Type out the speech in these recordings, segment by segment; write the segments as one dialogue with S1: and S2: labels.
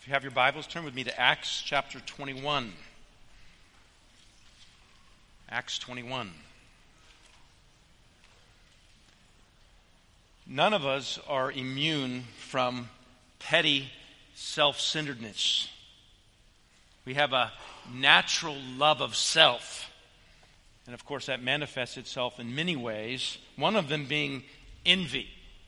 S1: If you have your Bibles, turn with me to Acts chapter 21. Acts 21. None of us are immune from petty self-centeredness. We have a natural love of self. And of course, that manifests itself in many ways, one of them being envy.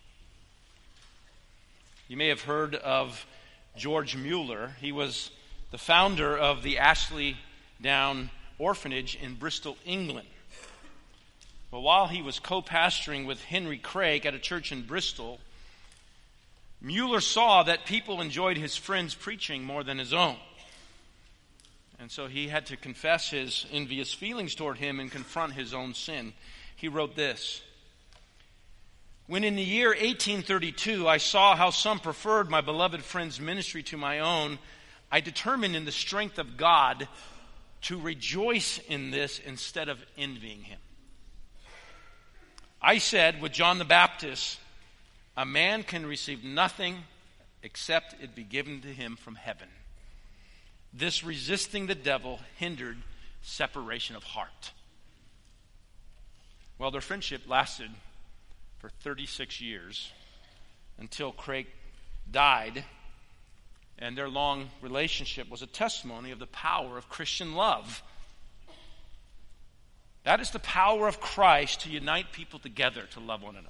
S1: You may have heard of George Mueller. He was the founder of the Ashley Down Orphanage in Bristol, England. But while he was co-pastoring with Henry Craig at a church in Bristol, Mueller saw that people enjoyed his friend's preaching more than his own. And so he had to confess his envious feelings toward him and confront his own sin. He wrote this: "When in the year 1832 I saw how some preferred my beloved friend's ministry to my own, I determined in the strength of God to rejoice in this instead of envying him. I said with John the Baptist, a man can receive nothing except it be given to him from heaven. This resisting the devil hindered separation of heart." Well, their friendship lasted for 36 years until Craig died, and their long relationship was a testimony of the power of Christian love. That is the power of Christ to unite people together to love one another.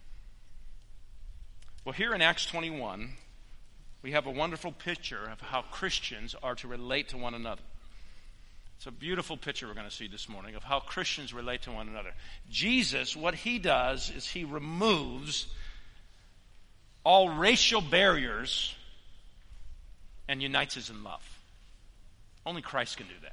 S1: Well, here in Acts 21, we have a wonderful picture of how Christians are to relate to one another. It's a beautiful picture we're going to see this morning of how Christians relate to one another. Jesus, what he does is he removes all racial barriers and unites us in love. Only Christ can do that.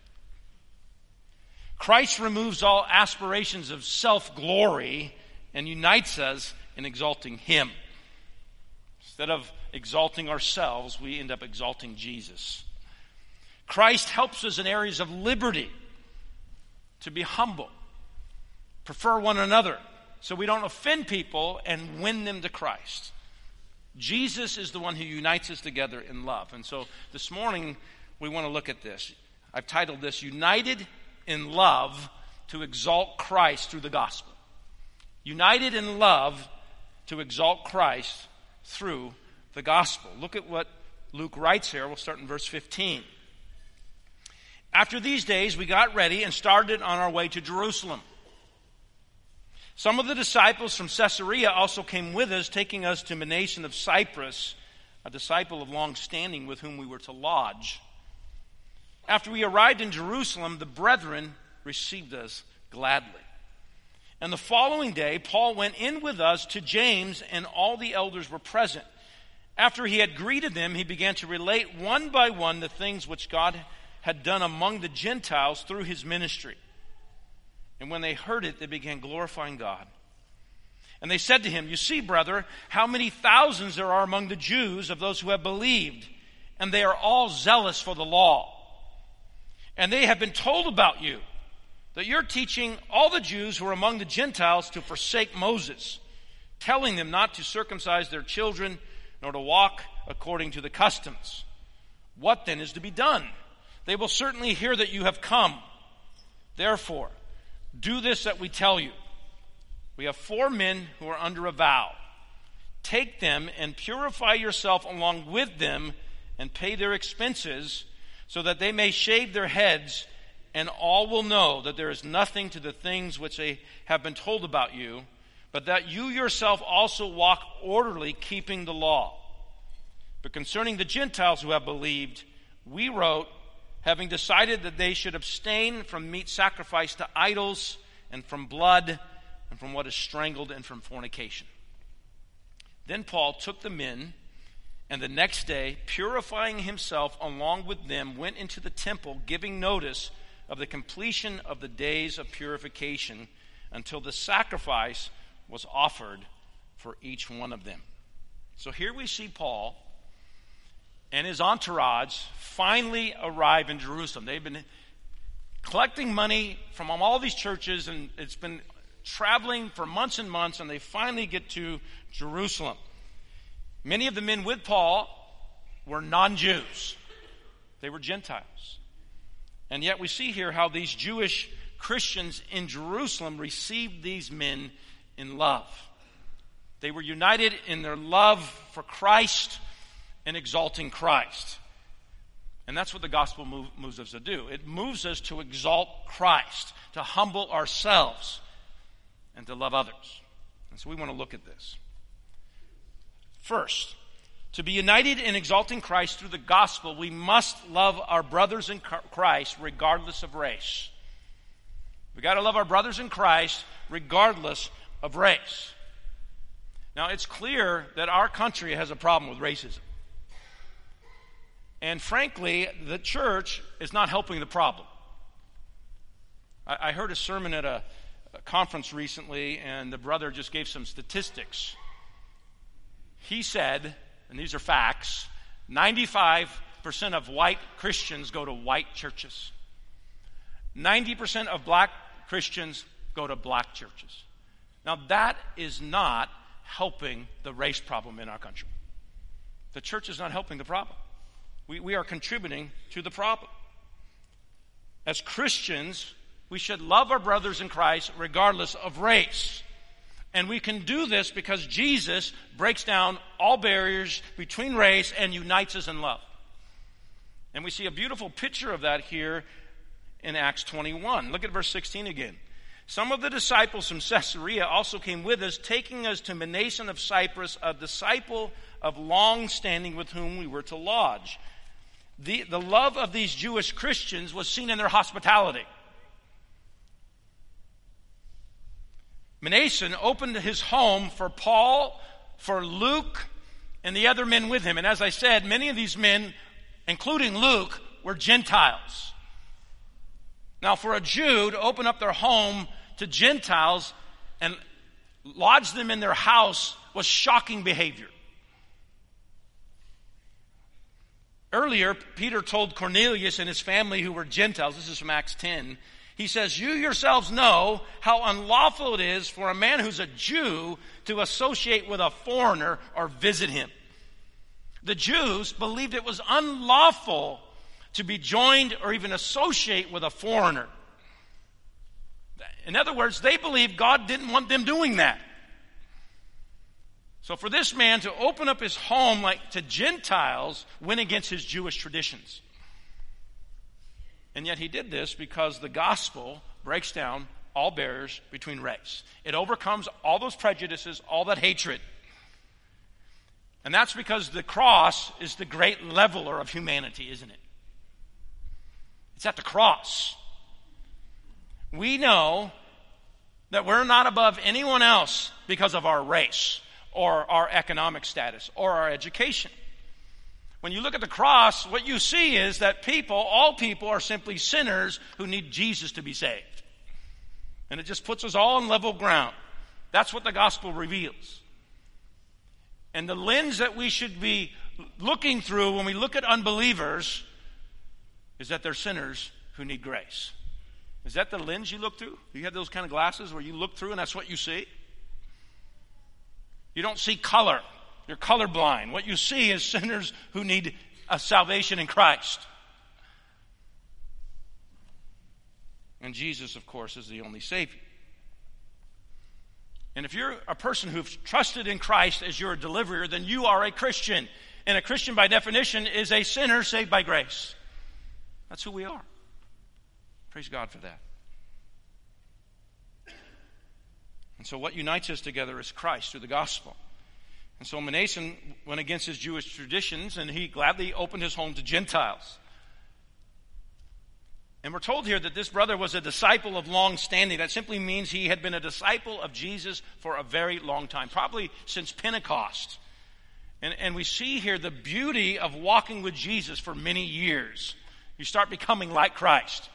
S1: Christ removes all aspirations of self-glory and unites us in exalting him. Instead of exalting ourselves, we end up exalting Jesus. Christ helps us in areas of liberty to be humble, prefer one another, so we don't offend people and win them to Christ. Jesus is the one who unites us together in love. And so this morning we want to look at this. I've titled this, United in Love to Exalt Christ Through the Gospel. United in love to exalt Christ through the gospel. Look at what Luke writes here. We'll start in verse 15. "After these days, we got ready and started on our way to Jerusalem. Some of the disciples from Caesarea also came with us, taking us to Mnason of Cyprus, a disciple of long standing with whom we were to lodge. After we arrived in Jerusalem, the brethren received us gladly. And the following day, Paul went in with us to James, and all the elders were present. After he had greeted them, he began to relate one by one the things which God had done among the Gentiles through his ministry. And when they heard it, they began glorifying God. And they said to him, 'You see, brother, how many thousands there are among the Jews of those who have believed, and they are all zealous for the law. And they have been told about you, that you're teaching all the Jews who are among the Gentiles to forsake Moses, telling them not to circumcise their children, nor to walk according to the customs. What then is to be done? They will certainly hear that you have come. Therefore, do this that we tell you. We have 4 men who are under a vow. Take them and purify yourself along with them and pay their expenses so that they may shave their heads, and all will know that there is nothing to the things which they have been told about you, but that you yourself also walk orderly, keeping the law. But concerning the Gentiles who have believed, we wrote, having decided that they should abstain from meat sacrificed to idols, and from blood, and from what is strangled, and from fornication.' Then Paul took the men, and the next day, purifying himself along with them, went into the temple, giving notice of the completion of the days of purification until the sacrifice was offered for each one of them." So here we see Paul and his entourage finally arrive in Jerusalem. They've been collecting money from all these churches, and it's been traveling for months and months, and they finally get to Jerusalem. Many of the men with Paul were non-Jews. They were Gentiles. And yet we see here how these Jewish Christians in Jerusalem received these men in love. They were united in their love for Christ and exalting Christ. And that's what the gospel moves us to do. It moves us to exalt Christ, to humble ourselves, and to love others. And so we want to look at this. First, to be united in exalting Christ through the gospel, we must love our brothers in Christ regardless of race. We've got to love our brothers in Christ regardless of race. Now, it's clear that our country has a problem with racism. And frankly, the church is not helping the problem. I heard a sermon at a conference recently, and the brother just gave some statistics. He said, and these are facts, 95% of white Christians go to white churches. 90% of black Christians go to black churches. Now, that is not helping the race problem in our country. The church is not helping the problem. We are contributing to the problem. As Christians, we should love our brothers in Christ regardless of race. And we can do this because Jesus breaks down all barriers between race and unites us in love. And we see a beautiful picture of that here in Acts 21. Look at verse 16 again. Some of the disciples from Caesarea also came with us, taking us to Mnason of Cyprus, a disciple of long standing with whom we were to lodge. The love of these Jewish Christians was seen in their hospitality. Mnason opened his home for Paul, for Luke, and the other men with him. And as I said, many of these men, including Luke, were Gentiles. Now, for a Jew to open up their home to Gentiles and lodge them in their house was shocking behavior. Earlier, Peter told Cornelius and his family who were Gentiles, this is from Acts 10, he says, you yourselves know how unlawful it is for a man who's a Jew to associate with a foreigner or visit him. The Jews believed it was unlawful to be joined or even associate with a foreigner. In other words, they believed God didn't want them doing that. So for this man to open up his home to Gentiles went against his Jewish traditions. And yet he did this because the gospel breaks down all barriers between race. It overcomes all those prejudices, all that hatred. And that's because the cross is the great leveler of humanity, isn't it? It's at the cross. We know that we're not above anyone else because of our race or our economic status or our education. When you look at the cross, what you see is that all people are simply sinners who need Jesus to be saved. And it just puts us all on level ground. That's what the gospel reveals. And the lens that we should be looking through when we look at unbelievers is that they're sinners who need grace. Is that the lens you look through? Do you have those kind of glasses where you look through and that's what you see? You don't see color. You're colorblind. What you see is sinners who need a salvation in Christ. And Jesus, of course, is the only Savior. And if you're a person who's trusted in Christ as your deliverer, then you are a Christian. And a Christian, by definition, is a sinner saved by grace. That's who we are. Praise God for that. And so what unites us together is Christ through the gospel. And so Mnason went against his Jewish traditions, and he gladly opened his home to Gentiles. And we're told here that this brother was a disciple of long standing. That simply means he had been a disciple of Jesus for a very long time, probably since Pentecost. And we see here the beauty of walking with Jesus for many years. You start becoming like Christ.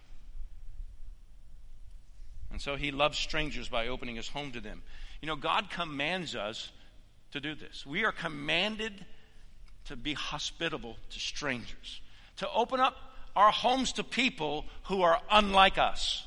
S1: And so he loves strangers by opening his home to them. You know, God commands us to do this. We are commanded to be hospitable to strangers, to open up our homes to people who are unlike us.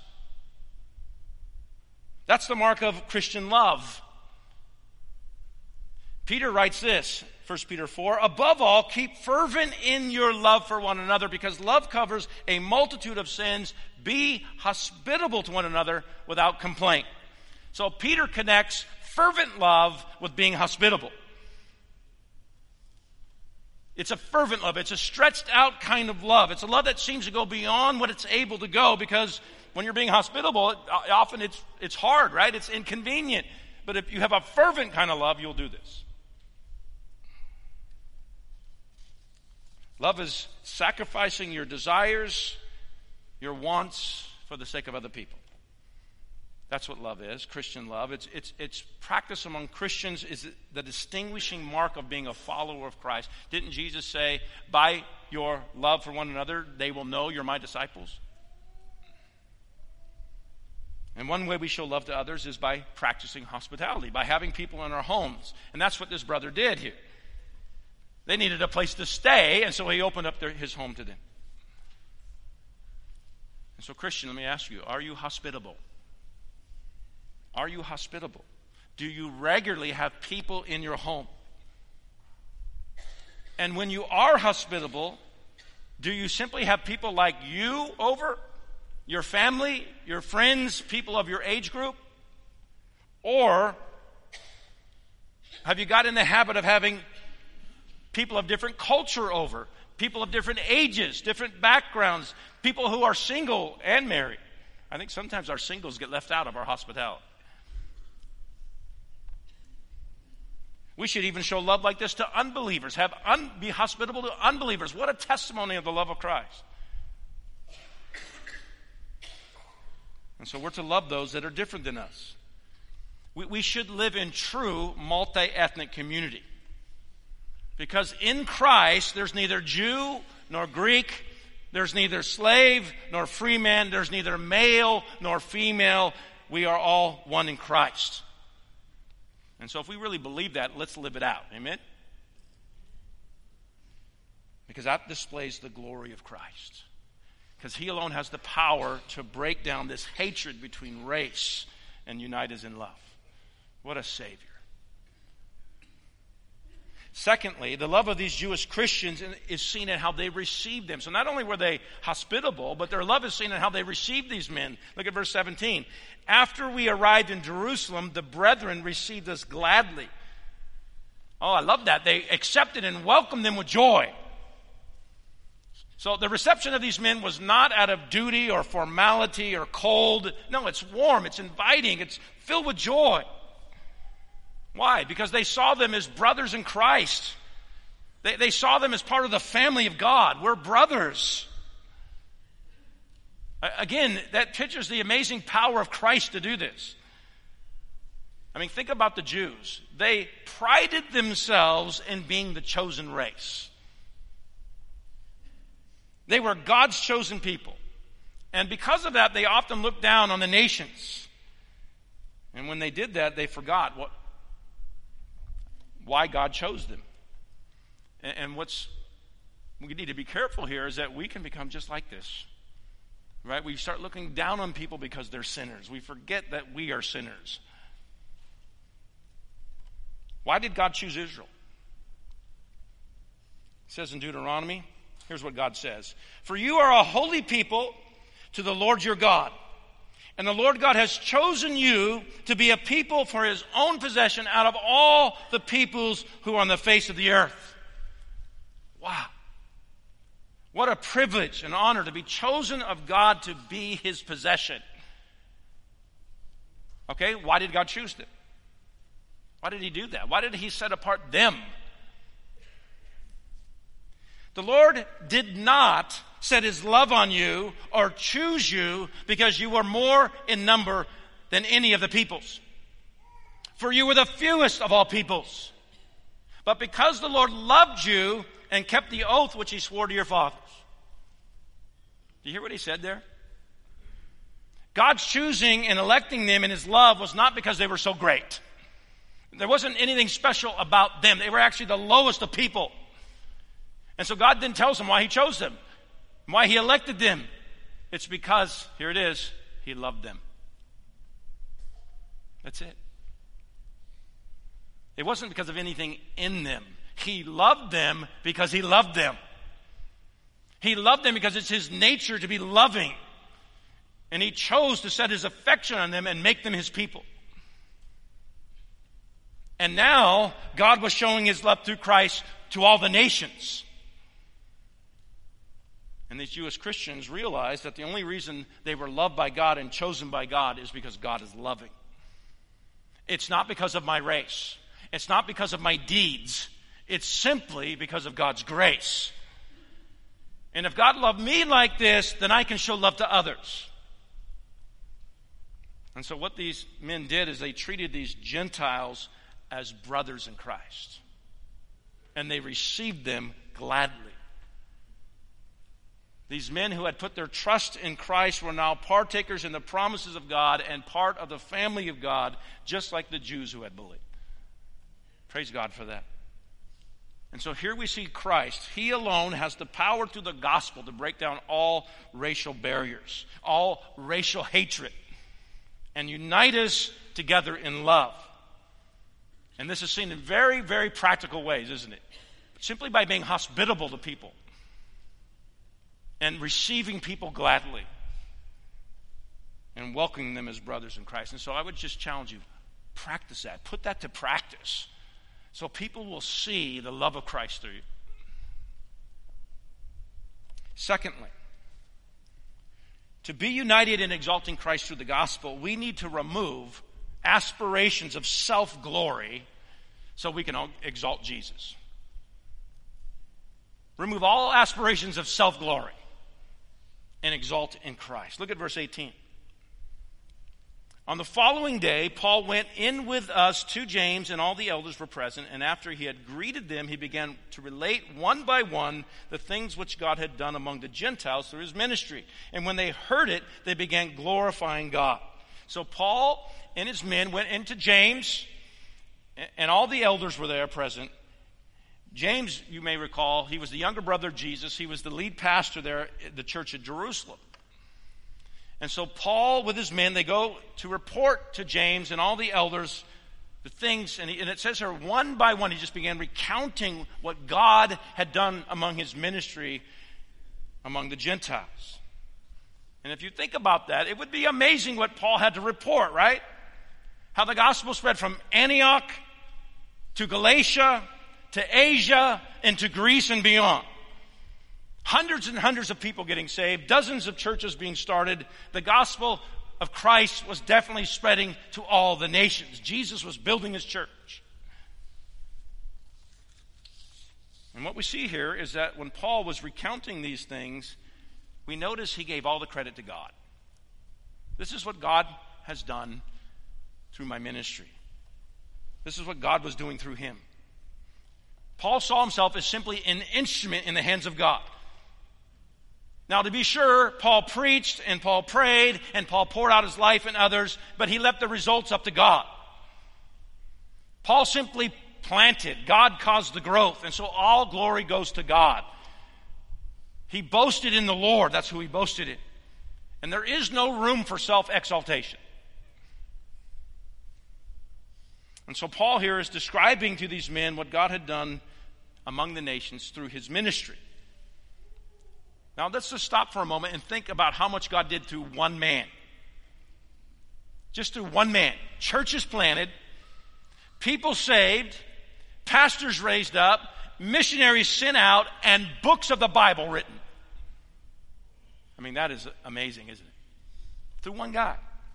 S1: That's the mark of Christian love. Peter writes this 1 Peter 4, above all, keep fervent in your love for one another, because love covers a multitude of sins. Be hospitable to one another without complaint. So Peter connects fervent love with being hospitable. It's a fervent love. It's a stretched out kind of love. It's a love that seems to go beyond what it's able to go, because when you're being hospitable, often it's hard, right? It's inconvenient. But if you have a fervent kind of love, you'll do this. Love is sacrificing your desires, your wants for the sake of other people. That's what love is, Christian love. It's practice among Christians is the distinguishing mark of being a follower of Christ. Didn't Jesus say, by your love for one another, they will know you're my disciples? And one way we show love to others is by practicing hospitality, by having people in our homes. And that's what this brother did here. They needed a place to stay, and so he opened up his home to them. And so, Christian, let me ask you, are you hospitable? Are you hospitable? Do you regularly have people in your home? And when you are hospitable, do you simply have people like you over? Your family, your friends, people of your age group? Or have you got in the habit of having people of different culture over, people of different ages, different backgrounds, people who are single and married? I think sometimes our singles get left out of our hospitality. We should even show love like this to unbelievers. Be hospitable to unbelievers. What a testimony of the love of Christ. And so we're to love those that are different than us. We should live in true multi-ethnic community. Because in Christ, there's neither Jew nor Greek. There's neither slave nor free man. There's neither male nor female. We are all one in Christ. And so if we really believe that, let's live it out. Amen? Because that displays the glory of Christ. Because he alone has the power to break down this hatred between race and unite us in love. What a Savior. Secondly, the love of these Jewish Christians is seen in how they received them. So not only were they hospitable, but their love is seen in how they received these men. Look at verse 17. After we arrived in Jerusalem, the brethren received us gladly. Oh, I love that. They accepted and welcomed them with joy. So the reception of these men was not out of duty or formality or cold. No, it's warm, it's inviting, it's filled with joy. Why? Because they saw them as brothers in Christ. They saw them as part of the family of God. We're brothers. Again, that pictures the amazing power of Christ to do this. I mean, think about the Jews. They prided themselves in being the chosen race. They were God's chosen people. And because of that, they often looked down on the nations. And when they did that, they forgot why God chose them. And we need to be careful here is that we can become just like this. Right? We start looking down on people because they're sinners. We forget that we are sinners. Why did God choose Israel? It says in Deuteronomy, here's what God says. For you are a holy people to the Lord your God. And the Lord God has chosen you to be a people for his own possession out of all the peoples who are on the face of the earth. Wow. What a privilege and honor to be chosen of God to be his possession. Okay, why did God choose them? Why did he do that? Why did he set apart them? The Lord did not set his love on you or choose you because you were more in number than any of the peoples. For you were the fewest of all peoples. But because the Lord loved you and kept the oath which he swore to your fathers. Do you hear what he said there? God's choosing and electing them in his love was not because they were so great. There wasn't anything special about them. They were actually the lowest of people. And so God then tells them why he chose them, why he elected them. It's because, here it is, he loved them. That's it. It wasn't because of anything in them. He loved them because he loved them. He loved them because it's his nature to be loving. And he chose to set his affection on them and make them his people. And now, God was showing his love through Christ to all the nations. And these Jewish Christians realized that the only reason they were loved by God and chosen by God is because God is loving. It's not because of my race. It's not because of my deeds. It's simply because of God's grace. And if God loved me like this, then I can show love to others. And so what these men did is they treated these Gentiles as brothers in Christ. And they received them gladly. These men who had put their trust in Christ were now partakers in the promises of God and part of the family of God, just like the Jews who had believed. Praise God for that. And so here we see Christ. He alone has the power through the gospel to break down all racial barriers, all racial hatred, and unite us together in love. And this is seen in very, very practical ways, isn't it? Simply by being hospitable to people and receiving people gladly and welcoming them as brothers in Christ. And so I would just challenge you, practice that. Put that to practice so people will see the love of Christ through you. Secondly, to be united in exalting Christ through the gospel, we need to remove aspirations of self-glory so we can exalt Jesus. Remove all aspirations of self-glory and exalt in Christ. Look at verse 18. On the following day, Paul went in with us to James, and all the elders were present. And after he had greeted them, he began to relate one by one the things which God had done among the Gentiles through his ministry. And when they heard it, they began glorifying God. So Paul and his men went into James, and all the elders were there present. James, you may recall, he was the younger brother of Jesus. He was the lead pastor there at the church at Jerusalem. And so Paul, with his men, they go to report to James and all the elders the things, and it says here, one by one, he just began recounting what God had done among his ministry among the Gentiles. And if you think about that, it would be amazing what Paul had to report, right? How the gospel spread from Antioch to Galatia to Asia and to Greece and beyond. Hundreds and hundreds of people getting saved, dozens of churches being started. The gospel of Christ was definitely spreading to all the nations. Jesus was building his church. And what we see here is that when Paul was recounting these things, we notice he gave all the credit to God. This is what God has done through my ministry. This is what God was doing through him. Paul saw himself as simply an instrument in the hands of God. Now, to be sure, Paul preached and Paul prayed and Paul poured out his life in others, but he left the results up to God. Paul simply planted. God caused the growth, and so all glory goes to God. He boasted in the Lord. That's who he boasted in. And there is no room for self-exaltation. And so Paul here is describing to these men what God had done among the nations through his ministry. Now let's just stop for a moment and think about how much God did through one man. Just through one man. Churches planted, people saved, pastors raised up, missionaries sent out, and books of the Bible written. I mean, that is amazing, isn't it? Through one guy.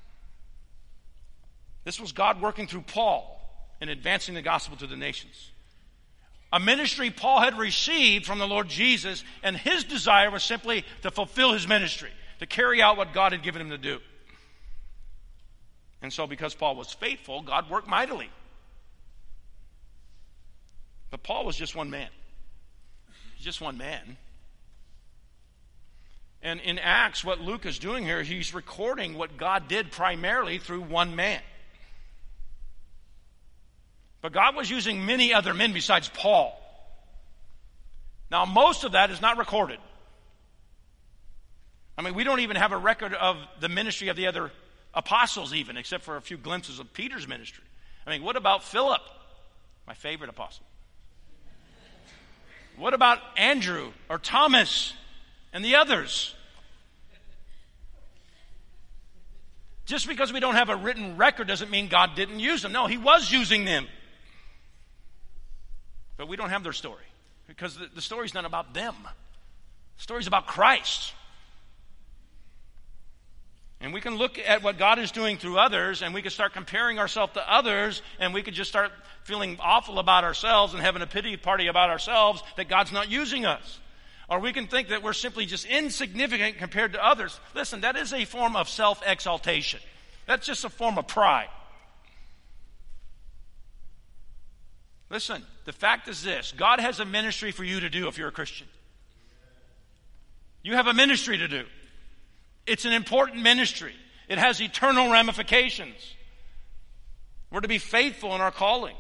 S1: This was God working through Paul in advancing the gospel to the nations. A ministry Paul had received from the Lord Jesus, and his desire was simply to fulfill his ministry, to carry out what God had given him to do. And so because Paul was faithful, God worked mightily. But Paul was just one man. Just one man. And in Acts, what Luke is doing here, he's recording what God did primarily through one man. But God was using many other men besides Paul. Now, most of that is not recorded. I mean, we don't even have a record of the ministry of the other apostles even, except for a few glimpses of Peter's ministry. I mean, what about Philip? My favorite apostle. What about Andrew or Thomas and the others? Just because we don't have a written record doesn't mean God didn't use them. No, he was using them. But we don't have their story because the story's not about them. The story's about Christ. And we can look at what God is doing through others, and we can start comparing ourselves to others, and we could just start feeling awful about ourselves and having a pity party about ourselves that God's not using us. Or we can think that we're simply just insignificant compared to others. Listen, that is a form of self-exaltation. That's just a form of pride. Listen, the fact is this. God has a ministry for you to do if you're a Christian. You have a ministry to do. It's an important ministry. It has eternal ramifications. We're to be faithful in our calling.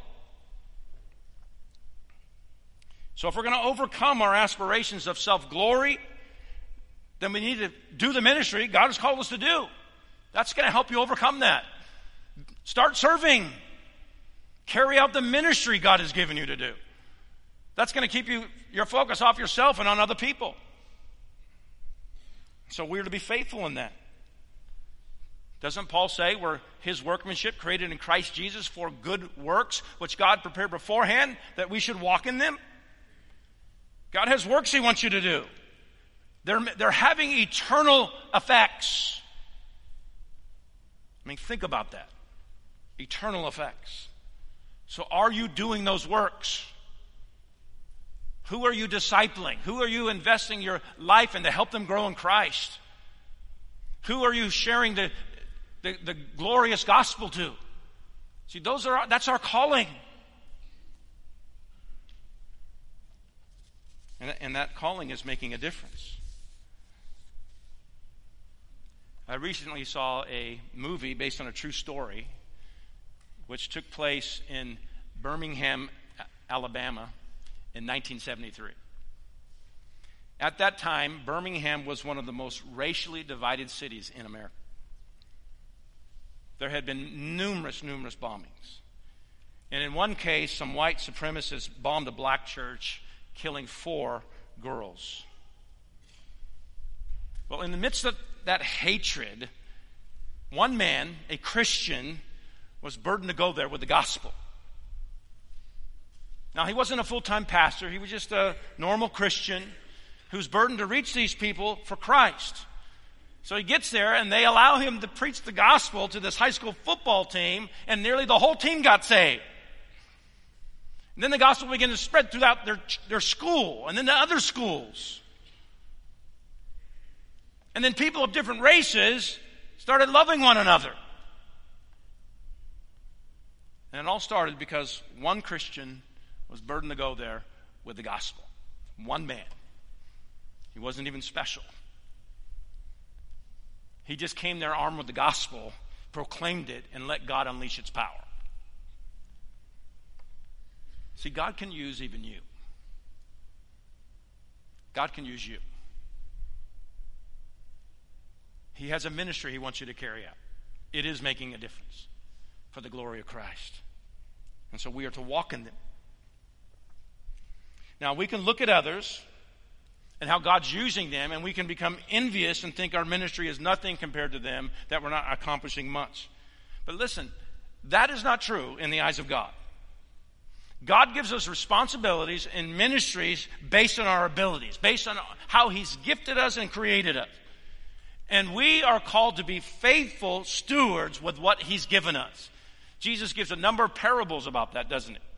S1: So if we're going to overcome our aspirations of self-glory, then we need to do the ministry God has called us to do. That's going to help you overcome that. Start serving. Carry out the ministry God has given you to do. That's going to keep your focus off yourself and on other people. So we're to be faithful in that. Doesn't Paul say we're his workmanship created in Christ Jesus for good works, which God prepared beforehand that we should walk in them? God has works he wants you to do. They're having eternal effects. I mean, think about that. Eternal effects. So are you doing those works? Who are you discipling? Who are you investing your life in to help them grow in Christ? Who are you sharing the glorious gospel to? See, that's our calling. And that calling is making a difference. I recently saw a movie based on a true story, which took place in Birmingham, Alabama, in 1973. At that time, Birmingham was one of the most racially divided cities in America. There had been numerous bombings. And in one case, some white supremacists bombed a black church, killing 4 girls. Well, in the midst of that hatred, one man, a Christian, was burdened to go there with the gospel. Now, he wasn't a full-time pastor. He was just a normal Christian who's burdened to reach these people for Christ. So he gets there, and they allow him to preach the gospel to this high school football team, and nearly the whole team got saved. And then the gospel began to spread throughout their school, and then to other schools. And then people of different races started loving one another. And it all started because one Christian was burdened to go there with the gospel. One man. He wasn't even special. He just came there armed with the gospel, proclaimed it, and let God unleash its power. See, God can use even you. God can use you. He has a ministry he wants you to carry out. It is making a difference for the glory of Christ. And so we are to walk in them. Now, we can look at others and how God's using them, and we can become envious and think our ministry is nothing compared to them, that we're not accomplishing much. But listen, that is not true in the eyes of God. God gives us responsibilities and ministries based on our abilities, based on how he's gifted us and created us. And we are called to be faithful stewards with what he's given us. Jesus gives a number of parables about that, doesn't it?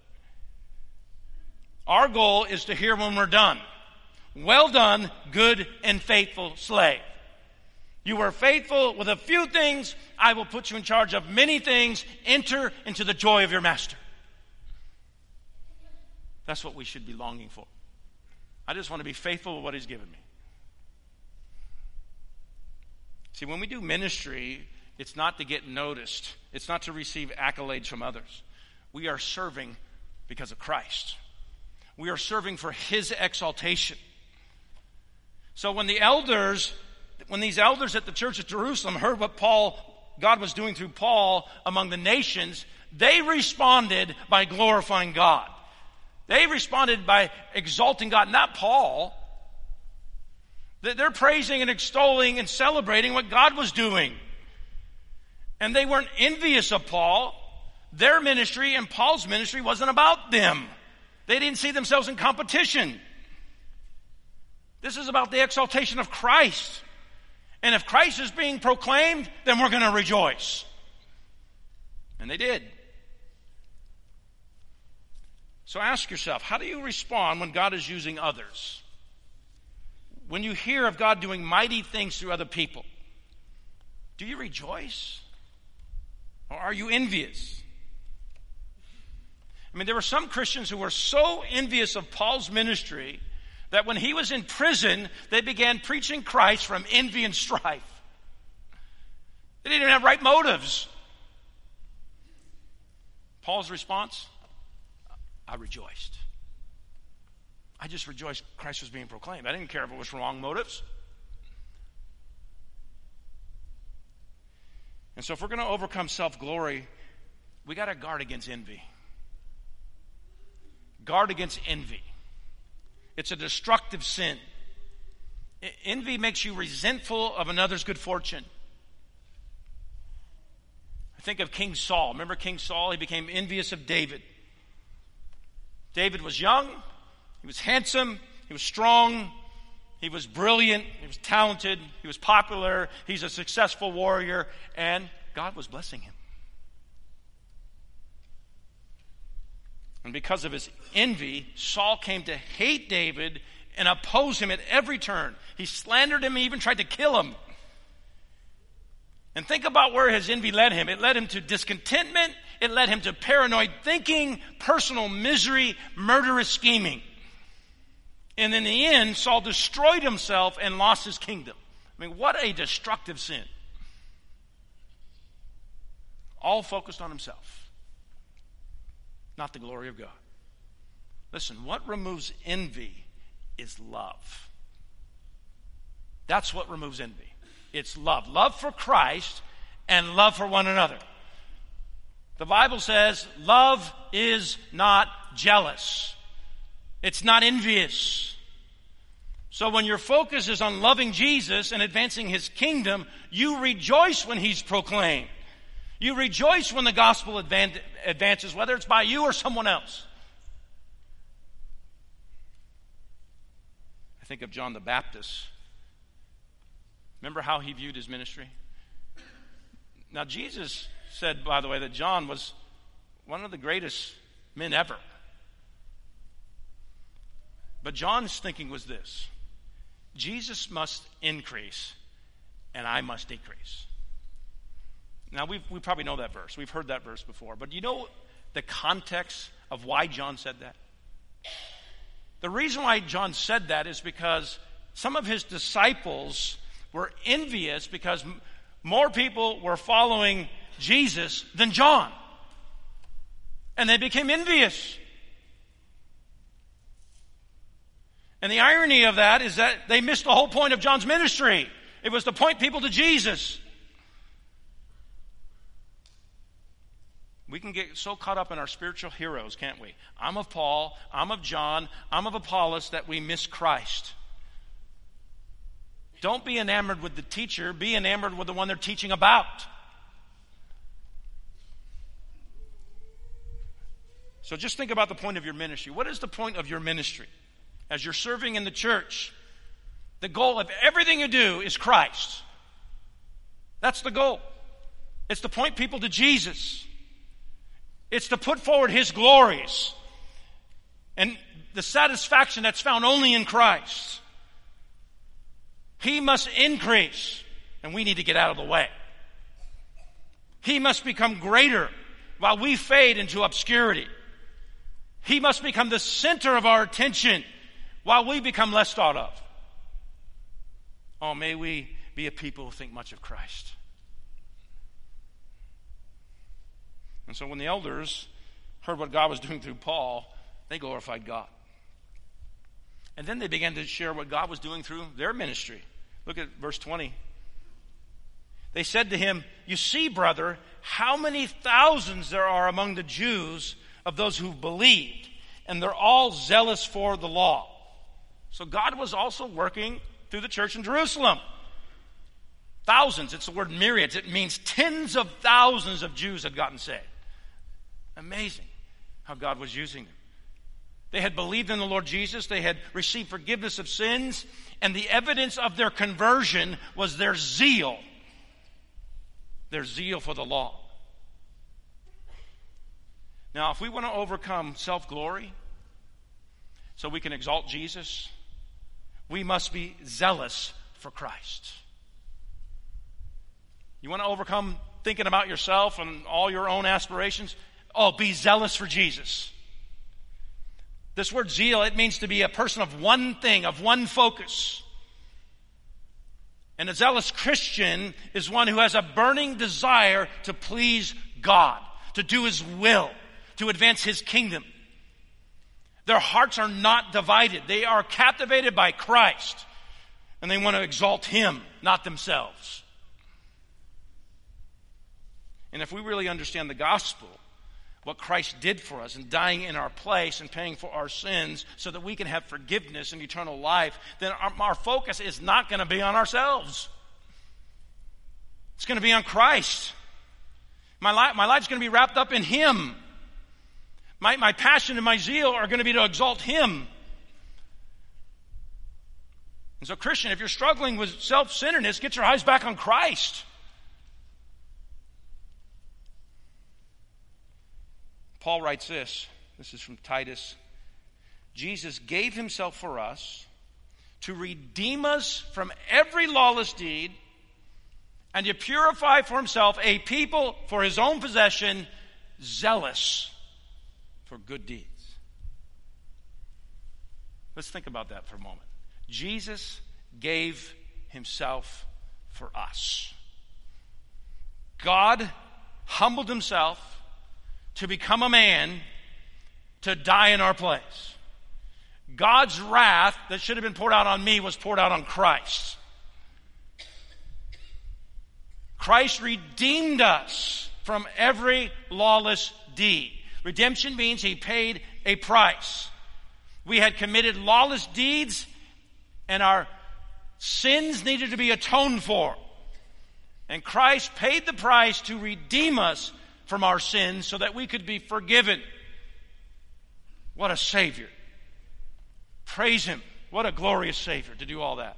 S1: Our goal is to hear when we're done. Well done, good and faithful slave. You were faithful with a few things. I will put you in charge of many things. Enter into the joy of your master. That's what we should be longing for. I just want to be faithful with what he's given me. See, when we do ministry, it's not to get noticed. It's not to receive accolades from others. We are serving because of Christ. We are serving for his exaltation. So when these elders at the church at Jerusalem heard what God was doing through Paul among the nations, they responded by glorifying God. They responded by exalting God, not Paul. They're praising and extolling and celebrating what God was doing. And they weren't envious of Paul. Their ministry and Paul's ministry wasn't about them. They didn't see themselves in competition. This is about the exaltation of Christ. And if Christ is being proclaimed, then we're going to rejoice. And they did. So ask yourself, how do you respond when God is using others? When you hear of God doing mighty things through other people, do you rejoice? Or are you envious? I mean, there were some Christians who were so envious of Paul's ministry that when he was in prison, they began preaching Christ from envy and strife. They didn't even have right motives. Paul's response? I rejoiced. I just rejoiced Christ was being proclaimed. I didn't care if it was for wrong motives. And so if we're going to overcome self-glory, we got to guard against envy. Guard against envy. It's a destructive sin. Envy makes you resentful of another's good fortune. I think of King Saul. Remember King Saul? He became envious of David. David was young. He was handsome. He was strong. He was brilliant. He was talented. He was popular. He's a successful warrior. And God was blessing him. And because of his envy, Saul came to hate David and oppose him at every turn. He slandered him. He even tried to kill him. And think about where his envy led him. It led him to discontentment. It led him to paranoid thinking, personal misery, murderous scheming. And in the end, Saul destroyed himself and lost his kingdom. I mean, what a destructive sin. All focused on himself, not the glory of God. Listen, what removes envy is love. That's what removes envy. It's love. Love for Christ and love for one another. The Bible says love is not jealous. It's not envious. So when your focus is on loving Jesus and advancing his kingdom, you rejoice when he's proclaimed. You rejoice when the gospel advances, whether it's by you or someone else. I think of John the Baptist. Remember how he viewed his ministry? Now, Jesus said, by the way, that John was one of the greatest men ever. But John's thinking was this: Jesus must increase and I must decrease. Now, we probably know that verse. We've heard that verse before. But you know the context of why John said that? The reason why John said that is because some of his disciples were envious because more people were following Jesus than John. And they became envious. And the irony of that is that they missed the whole point of John's ministry. It was to point people to Jesus. We can get so caught up in our spiritual heroes, can't we? I'm of Paul, I'm of John, I'm of Apollos, that we miss Christ. Don't be enamored with the teacher, be enamored with the one they're teaching about. So just think about the point of your ministry. What is the point of your ministry? As you're serving in the church, the goal of everything you do is Christ. That's the goal. It's to point people to Jesus. It's to put forward his glories and the satisfaction that's found only in Christ. He must increase, and we need to get out of the way. He must become greater while we fade into obscurity. He must become the center of our attention while we become less thought of. Oh, may we be a people who think much of Christ. And so when the elders heard what God was doing through Paul, they glorified God. And then they began to share what God was doing through their ministry. Look at verse 20. They said to him, "You see, brother, how many thousands there are among the Jews of those who've believed, and they're all zealous for the law. So God was also working through the church in Jerusalem. Thousands, it's the word myriads. It means tens of thousands of Jews had gotten saved. Amazing how God was using them. They had believed in the Lord Jesus. They had received forgiveness of sins. And the evidence of their conversion was their zeal. Their zeal for the law. Now, if we want to overcome self-glory so we can exalt Jesus, we must be zealous for Christ. You want to overcome thinking about yourself and all your own aspirations? Oh, be zealous for Jesus. This word zeal, it means to be a person of one thing, of one focus. And a zealous Christian is one who has a burning desire to please God, to do His will, to advance His kingdom. Their hearts are not divided. They are captivated by Christ. And they want to exalt Him, not themselves. And if we really understand the gospel, what Christ did for us in dying in our place and paying for our sins so that we can have forgiveness and eternal life, then our focus is not going to be on ourselves. It's going to be on Christ. My life's going to be wrapped up in Him. My passion and my zeal are going to be to exalt Him. And so, Christian, if you're struggling with self-centeredness, get your eyes back on Christ. Paul writes this. This is from Titus. Jesus gave Himself for us to redeem us from every lawless deed and to purify for Himself a people for His own possession, zealous for good deeds. Let's think about that for a moment. Jesus gave Himself for us. God humbled Himself to become a man to die in our place. God's wrath that should have been poured out on me was poured out on Christ. Christ redeemed us from every lawless deed. Redemption means He paid a price. We had committed lawless deeds and our sins needed to be atoned for. And Christ paid the price to redeem us from our sins so that we could be forgiven. What a Savior. Praise Him. What a glorious Savior to do all that.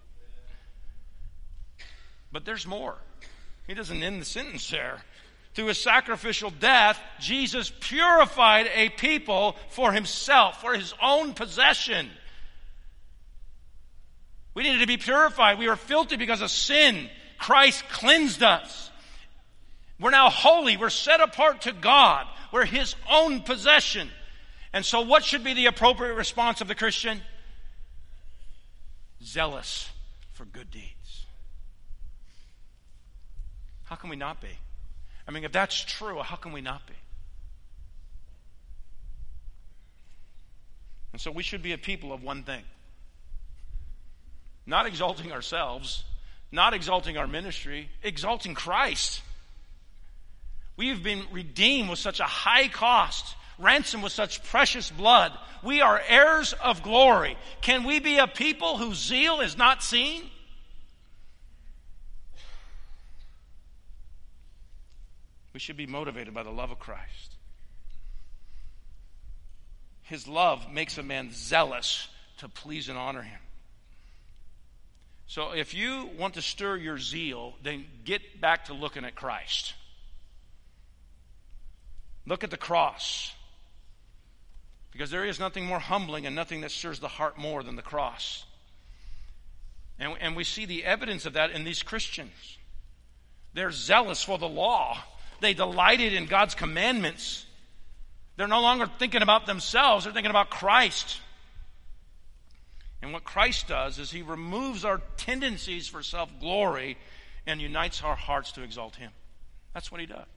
S1: But there's more. He doesn't end the sentence there. Through His sacrificial death, Jesus purified a people for Himself, for His own possession. We needed to be purified. We were filthy because of sin. Christ cleansed us. We're now holy. We're set apart to God. We're His own possession. And so what should be the appropriate response of the Christian? Zealous for good deeds. How can we not be? I mean, if that's true, how can we not be? And so we should be a people of one thing. Not exalting ourselves, not exalting our ministry, exalting Christ. We have been redeemed with such a high cost, ransomed with such precious blood. We are heirs of glory. Can we be a people whose zeal is not seen? We should be motivated by the love of Christ. His love makes a man zealous to please and honor Him. So if you want to stir your zeal, then get back to looking at Christ. Look at the cross. Because there is nothing more humbling and nothing that stirs the heart more than the cross. And we see the evidence of that in these Christians. They're zealous for the law. They delighted in God's commandments. They're no longer thinking about themselves. They're thinking about Christ. And what Christ does is He removes our tendencies for self-glory and unites our hearts to exalt Him. That's what He does.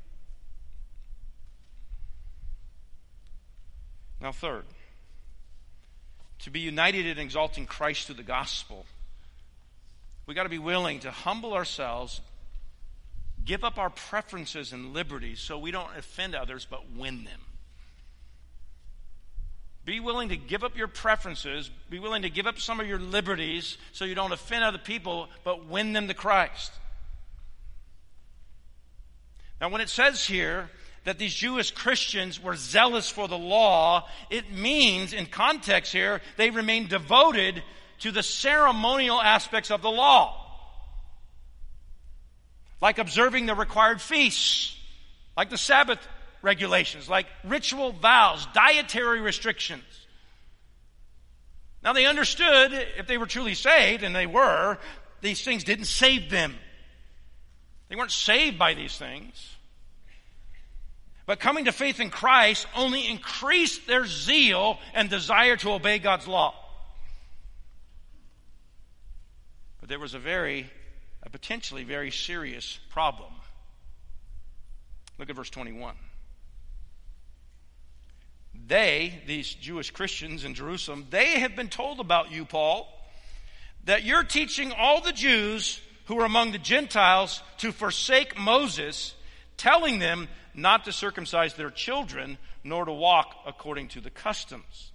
S1: Now, third, to be united in exalting Christ through the gospel, we got to be willing to humble ourselves, give up our preferences and liberties so we don't offend others but win them. Be willing to give up your preferences. Be willing to give up some of your liberties so you don't offend other people, but win them to Christ. Now, when it says here that these Jewish Christians were zealous for the law, it means, in context here, they remained devoted to the ceremonial aspects of the law. Like observing the required feasts, like the Sabbath regulations, like ritual vows, dietary restrictions. Now they understood, if they were truly saved, and they were, these things didn't save them. They weren't saved by these things. But coming to faith in Christ only increased their zeal and desire to obey God's law. But there was a potentially very serious problem. Look at verse 21. These Jewish Christians in Jerusalem, they have been told about you, Paul, that you're teaching all the Jews who are among the Gentiles to forsake Moses, telling them not to circumcise their children, nor to walk according to the customs.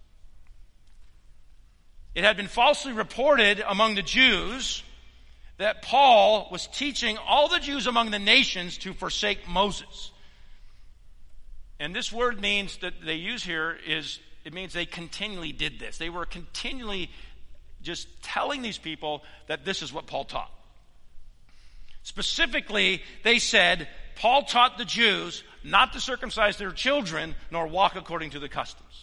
S1: It had been falsely reported among the Jews that Paul was teaching all the Jews among the nations to forsake Moses. And this word means that they use here it means they continually did this. They were continually just telling these people that this is what Paul taught. Specifically, they said, Paul taught the Jews not to circumcise their children nor walk according to the customs.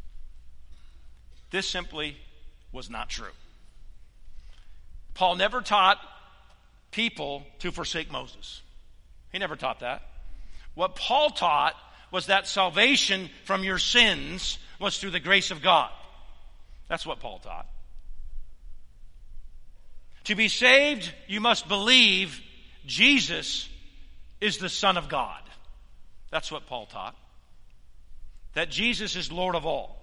S1: This simply was not true. Paul never taught people to forsake Moses. He never taught that. What Paul taught was that salvation from your sins was through the grace of God. That's what Paul taught. To be saved, you must believe Jesus is the Son of God. That's what Paul taught. That Jesus is Lord of all.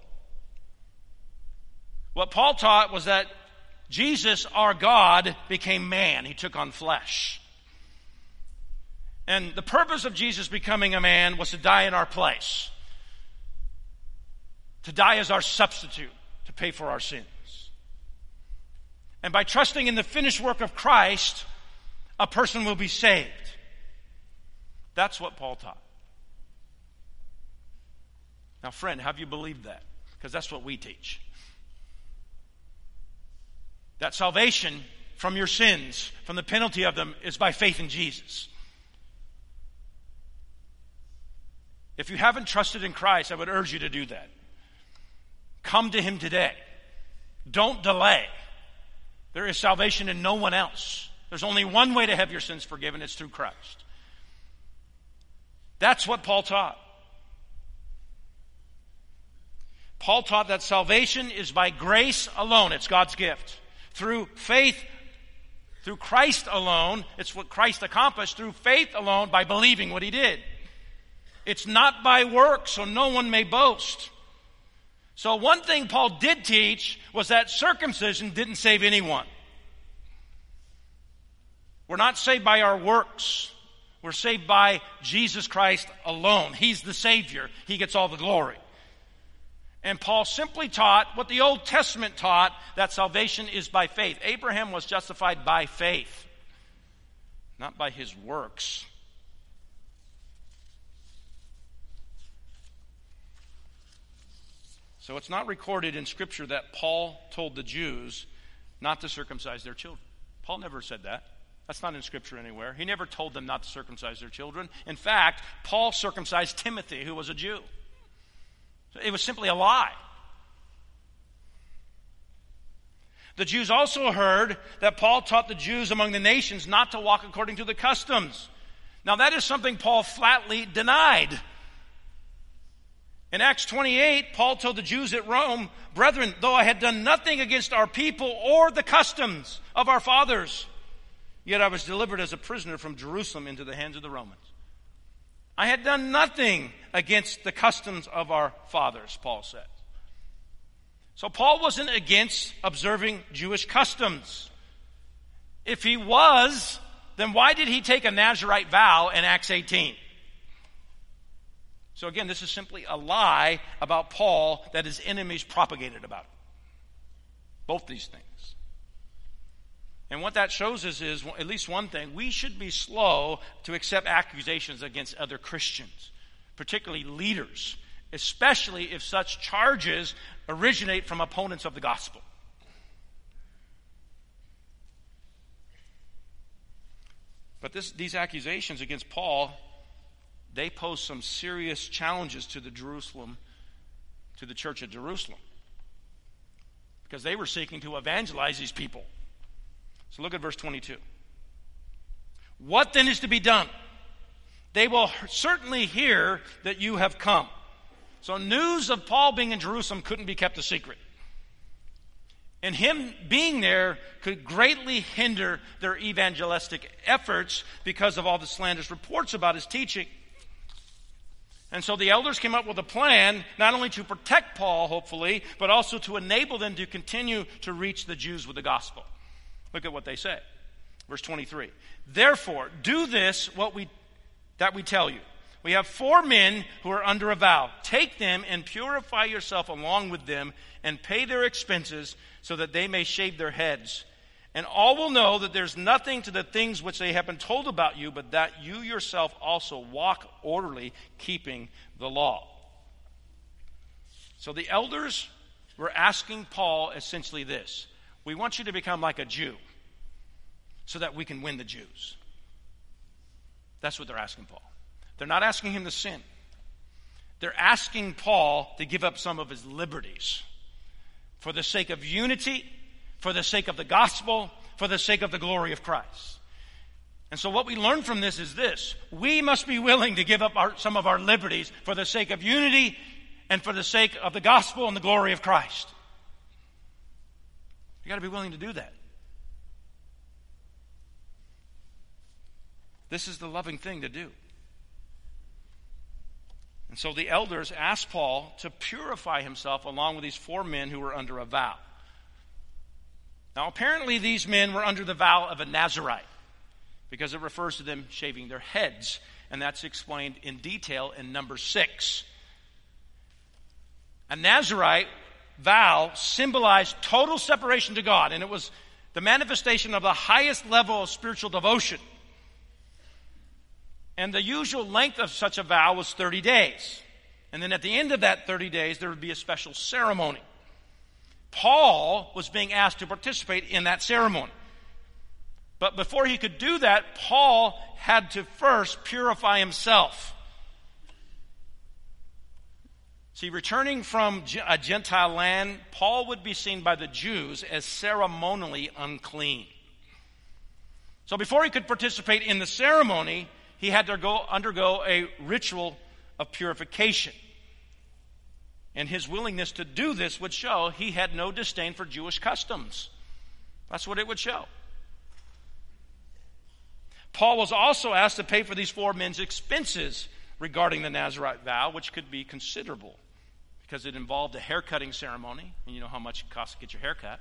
S1: What Paul taught was that Jesus, our God, became man. He took on flesh. And the purpose of Jesus becoming a man was to die in our place. To die as our substitute, to pay for our sins. And by trusting in the finished work of Christ, a person will be saved. That's what Paul taught. Now, friend, have you believed that? Because that's what we teach. That salvation from your sins, from the penalty of them, is by faith in Jesus. If you haven't trusted in Christ, I would urge you to do that. Come to Him today. Don't delay. There is salvation in no one else. There's only one way to have your sins forgiven. It's through Christ. That's what Paul taught. Paul taught that salvation is by grace alone. It's God's gift. Through faith, through Christ alone. It's what Christ accomplished. Through faith alone, by believing what He did. It's not by works, so no one may boast. So one thing Paul did teach was that circumcision didn't save anyone. We're not saved by our works. We're saved by Jesus Christ alone. He's the Savior. He gets all the glory. And Paul simply taught what the Old Testament taught, that salvation is by faith. Abraham was justified by faith, not by his works. So it's not recorded in Scripture that Paul told the Jews not to circumcise their children. Paul never said that. That's not in Scripture anywhere. He never told them not to circumcise their children. In fact, Paul circumcised Timothy, who was a Jew. It was simply a lie. The Jews also heard that Paul taught the Jews among the nations not to walk according to the customs. Now that is something Paul flatly denied. In Acts 28, Paul told the Jews at Rome, "Brethren, though I had done nothing against our people or the customs of our fathers, yet I was delivered as a prisoner from Jerusalem into the hands of the Romans." I had done nothing against the customs of our fathers, Paul said. So Paul wasn't against observing Jewish customs. If he was, then why did he take a Nazirite vow in Acts 18? So again, this is simply a lie about Paul that his enemies propagated about him. Both these things. And what that shows us is, at least one thing, we should be slow to accept accusations against other Christians, particularly leaders, especially if such charges originate from opponents of the gospel. But these accusations against Paul, they pose some serious challenges to the church at Jerusalem, because they were seeking to evangelize these people. So look at verse 22. What then is to be done? They will certainly hear that you have come. So news of Paul being in Jerusalem couldn't be kept a secret. And him being there could greatly hinder their evangelistic efforts because of all the slanderous reports about his teaching. And so the elders came up with a plan, not only to protect Paul, hopefully, but also to enable them to continue to reach the Jews with the gospel. Look at what they say. Verse 23. Therefore, do this that we tell you. We have 4 men who are under a vow. Take them and purify yourself along with them and pay their expenses so that they may shave their heads. And all will know that there's nothing to the things which they have been told about you, but that you yourself also walk orderly, keeping the law. So the elders were asking Paul essentially this. We want you to become like a Jew so that we can win the Jews. That's what they're asking Paul. They're not asking him to sin. They're asking Paul to give up some of his liberties for the sake of unity, for the sake of the gospel, for the sake of the glory of Christ. And so what we learn from this is this. We must be willing to give up some of our liberties for the sake of unity and for the sake of the gospel and the glory of Christ. You got to be willing to do that. This is the loving thing to do. And so the elders asked Paul to purify himself along with these 4 men who were under a vow. Now apparently these men were under the vow of a Nazirite, because it refers to them shaving their heads. And that's explained in detail in number 6. A Nazirite vow symbolized total separation to God, and it was the manifestation of the highest level of spiritual devotion. And the usual length of such a vow was 30 days. And then at the end of that 30 days, there would be a special ceremony. Paul was being asked to participate in that ceremony. But before he could do that, Paul had to first purify himself. See, returning from a Gentile land, Paul would be seen by the Jews as ceremonially unclean. So before he could participate in the ceremony, he had to undergo a ritual of purification. And his willingness to do this would show he had no disdain for Jewish customs. That's what it would show. Paul was also asked to pay for these 4 men's expenses regarding the Nazirite vow, which could be considerable because it involved a haircutting ceremony, and you know how much it costs to get your hair cut,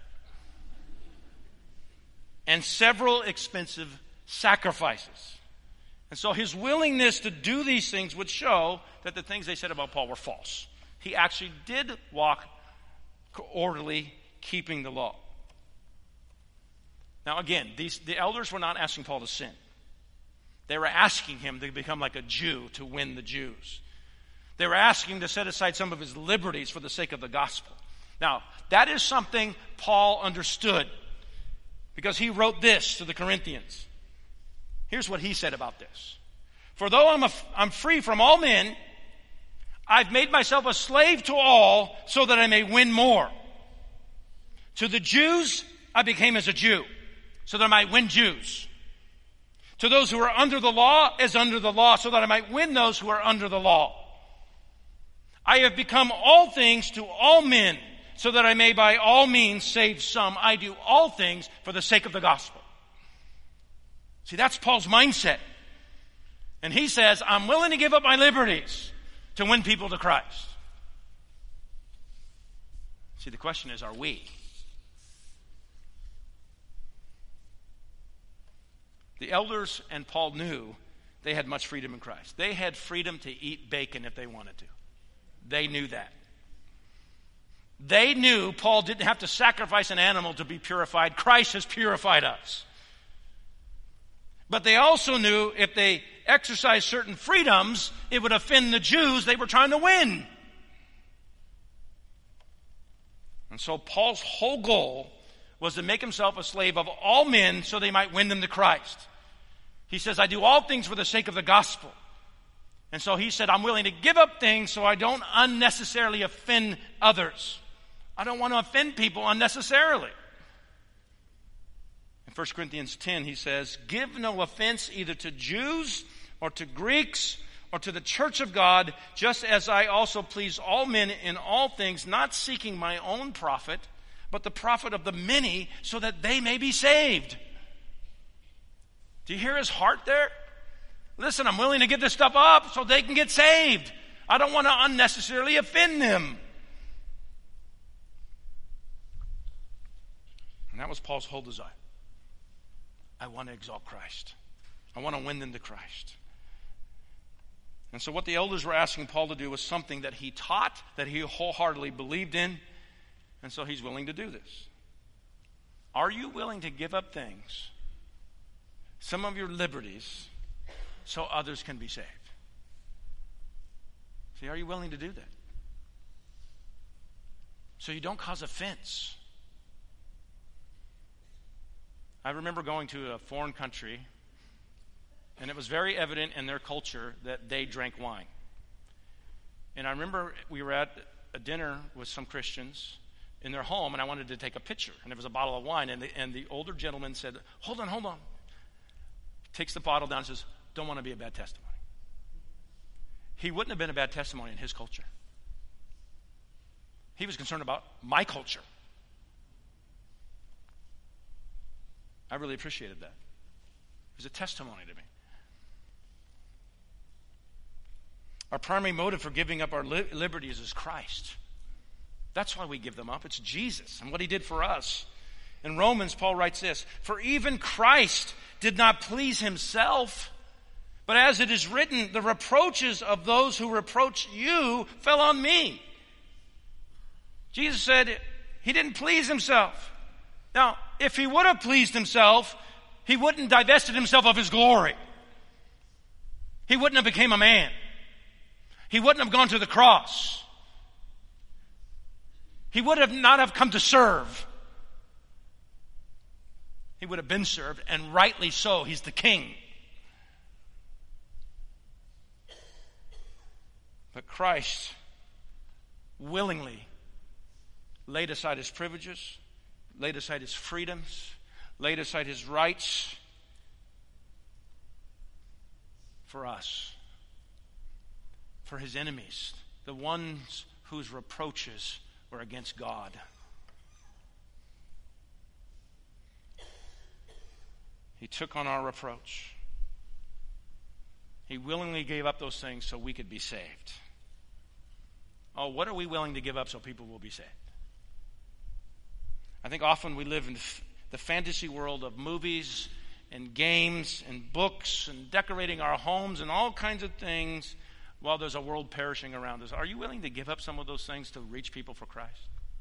S1: and several expensive sacrifices. And so his willingness to do these things would show that the things they said about Paul were false. He actually did walk orderly, keeping the law. Now again, the elders were not asking Paul to sin. They were asking him to become like a Jew to win the Jews. They were asking him to set aside some of his liberties for the sake of the gospel. Now, that is something Paul understood, because he wrote this to the Corinthians. Here's what he said about this. For though I'm free from all men, I've made myself a slave to all so that I may win more. To the Jews, I became as a Jew so that I might win Jews. To those who are under the law, as under the law, so that I might win those who are under the law. I have become all things to all men so that I may by all means save some. I do all things for the sake of the gospel. See, that's Paul's mindset. And he says, I'm willing to give up my liberties to win people to Christ. See, the question is, are we? The elders and Paul knew they had much freedom in Christ. They had freedom to eat bacon if they wanted to. They knew that. They knew Paul didn't have to sacrifice an animal to be purified. Christ has purified us. But they also knew if they exercised certain freedoms, it would offend the Jews they were trying to win. And so Paul's whole goal was to make himself a slave of all men so they might win them to Christ. He says, I do all things for the sake of the gospel. And so he said, I'm willing to give up things so I don't unnecessarily offend others. I don't want to offend people unnecessarily. In 1 Corinthians 10, he says, give no offense either to Jews or to Greeks or to the church of God, just as I also please all men in all things, not seeking my own profit, but the profit of the many, so that they may be saved. Do you hear his heart there? Listen, I'm willing to give this stuff up so they can get saved. I don't want to unnecessarily offend them. And that was Paul's whole desire. I want to exalt Christ. I want to win them to Christ. And so what the elders were asking Paul to do was something that he taught, that he wholeheartedly believed in, and so he's willing to do this. Are you willing to give up things, some of your liberties, so others can be saved? See, are you willing to do that? So you don't cause offense. I remember going to a foreign country, and it was very evident in their culture that they drank wine. And I remember we were at a dinner with some Christians in their home, and I wanted to take a picture. And there was a bottle of wine, and the older gentleman said, hold on. Takes the bottle down and says, don't want to be a bad testimony. He wouldn't have been a bad testimony in his culture. He was concerned about my culture. I really appreciated that. It was a testimony to me. Our primary motive for giving up our liberties is Christ. That's why we give them up. It's Jesus and what he did for us. In Romans, Paul writes this, for even Christ did not please himself, but as it is written, the reproaches of those who reproach you fell on me. Jesus said he didn't please himself. Now, if he would have pleased himself, he wouldn't have divested himself of his glory. He wouldn't have become a man. He wouldn't have gone to the cross. He would have not have come to serve. He would have been served, and rightly so. He's the king. But Christ willingly laid aside his privileges, laid aside his freedoms, laid aside his rights for us, for his enemies, the ones whose reproaches were against God. He took on our reproach. He willingly gave up those things so we could be saved. Oh, what are we willing to give up so people will be saved? I think often we live in the fantasy world of movies and games and books and decorating our homes and all kinds of things while there's a world perishing around us. Are you willing to give up some of those things to reach people for Christ?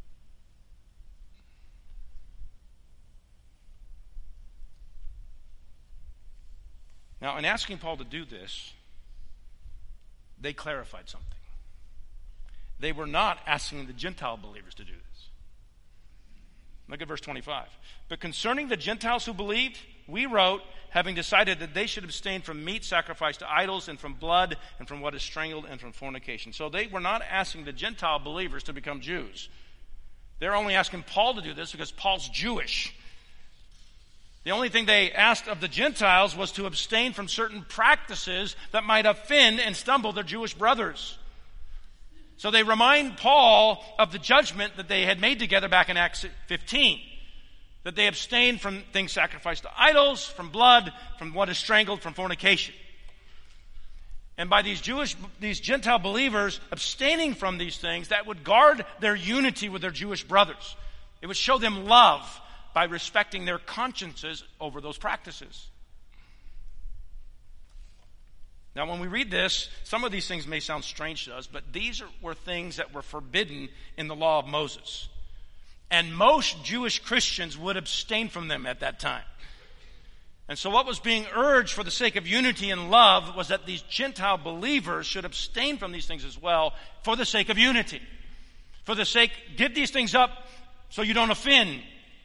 S1: Now, in asking Paul to do this, they clarified something. They were not asking the Gentile believers to do this. Look at verse 25. But concerning the Gentiles who believed, we wrote, having decided that they should abstain from meat sacrificed to idols and from blood and from what is strangled and from fornication. So they were not asking the Gentile believers to become Jews. They're only asking Paul to do this because Paul's Jewish. The only thing they asked of the Gentiles was to abstain from certain practices that might offend and stumble their Jewish brothers. So they remind Paul of the judgment that they had made together back in Acts 15. That they abstained from things sacrificed to idols, from blood, from what is strangled, from fornication. And by these Gentile believers abstaining from these things, that would guard their unity with their Jewish brothers. It would show them love by respecting their consciences over those practices. Now, when we read this, some of these things may sound strange to us, but were things that were forbidden in the law of Moses. And most Jewish Christians would abstain from them at that time. And so what was being urged for the sake of unity and love was that these Gentile believers should abstain from these things as well for the sake of unity. For the sake, give these things up so you don't offend.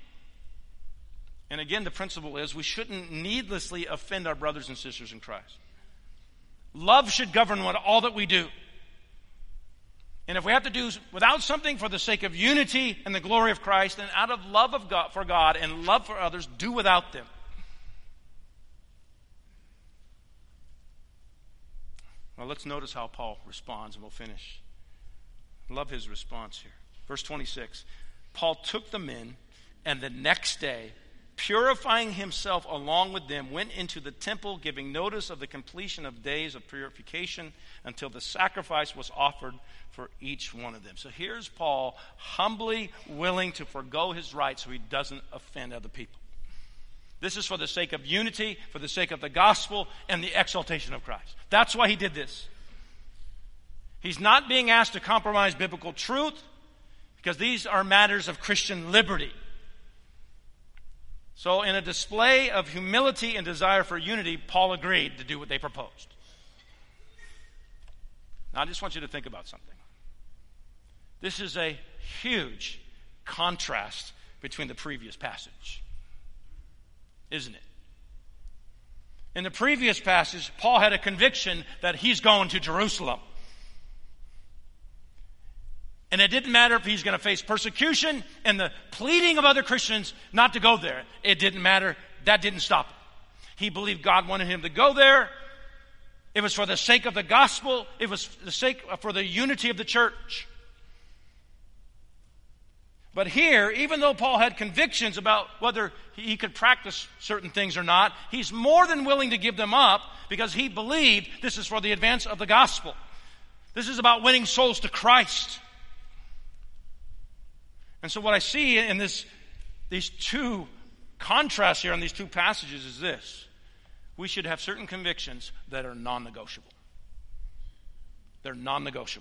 S1: And again, the principle is we shouldn't needlessly offend our brothers and sisters in Christ. Love should govern all that we do. And if we have to do without something for the sake of unity and the glory of Christ, then out of love of God, for God and love for others, do without them. Well, let's notice how Paul responds, and we'll finish. I love his response here. Verse 26, Paul took the men, and the next day, purifying himself along with them, went into the temple, giving notice of the completion of days of purification until the sacrifice was offered for each one of them. So here's Paul humbly willing to forgo his rights so he doesn't offend other people. This is for the sake of unity, for the sake of the gospel, and the exaltation of Christ. That's why he did this. He's not being asked to compromise biblical truth because these are matters of Christian liberty. So in a display of humility and desire for unity, Paul agreed to do what they proposed. Now I just want you to think about something. This is a huge contrast between the previous passage, isn't it? In the previous passage, Paul had a conviction that he's going to Jerusalem. And it didn't matter if he's going to face persecution and the pleading of other Christians not to go there. It didn't matter. That didn't stop him. He believed God wanted him to go there. It was for the sake of the gospel. It was for the unity of the church. But here, even though Paul had convictions about whether he could practice certain things or not, he's more than willing to give them up because he believed this is for the advance of the gospel. This is about winning souls to Christ. And so what I see in these two contrasts here in these two passages is this. We should have certain convictions that are non-negotiable. They're non-negotiable.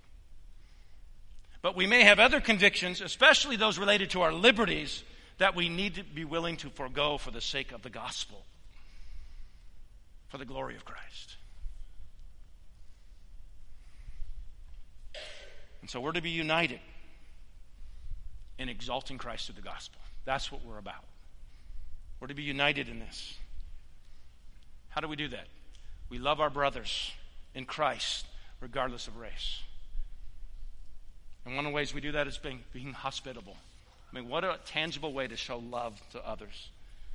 S1: But we may have other convictions, especially those related to our liberties, that we need to be willing to forego for the sake of the gospel, for the glory of Christ. And so we're to be united in exalting Christ through the gospel. That's what we're about. We're to be united in this. How do we do that? We love our brothers in Christ regardless of race. And one of the ways we do that is being hospitable. I mean, what a tangible way to show love to others.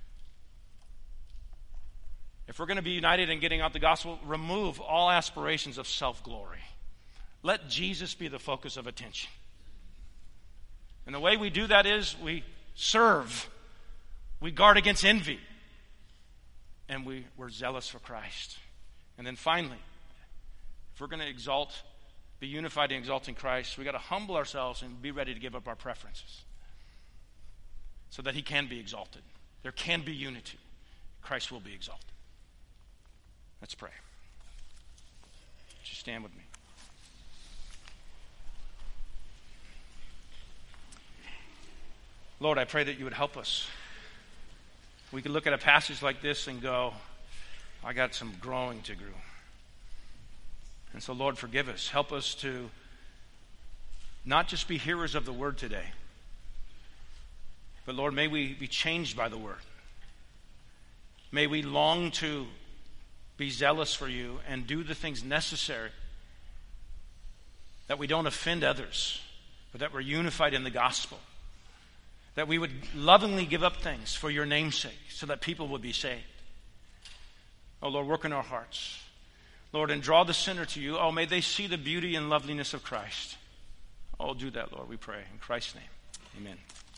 S1: If we're going to be united in getting out the gospel, remove all aspirations of self-glory. Let Jesus be the focus of attention. And the way we do that is we serve, we guard against envy, and we're zealous for Christ. And then finally, if we're going to be unified in exalting Christ, we got to humble ourselves and be ready to give up our preferences so that he can be exalted. There can be unity. Christ will be exalted. Let's pray. Would you stand with me? Lord, I pray that you would help us. We could look at a passage like this and go, I got some growing to do. And so, Lord, forgive us. Help us to not just be hearers of the word today, but, Lord, may we be changed by the word. May we long to be zealous for you and do the things necessary that we don't offend others, but that we're unified in the gospel. That we would lovingly give up things for your name's sake so that people would be saved. Oh, Lord, work in our hearts. Lord, and draw the sinner to you. Oh, may they see the beauty and loveliness of Christ. Oh, do that, Lord, we pray. In Christ's name, amen.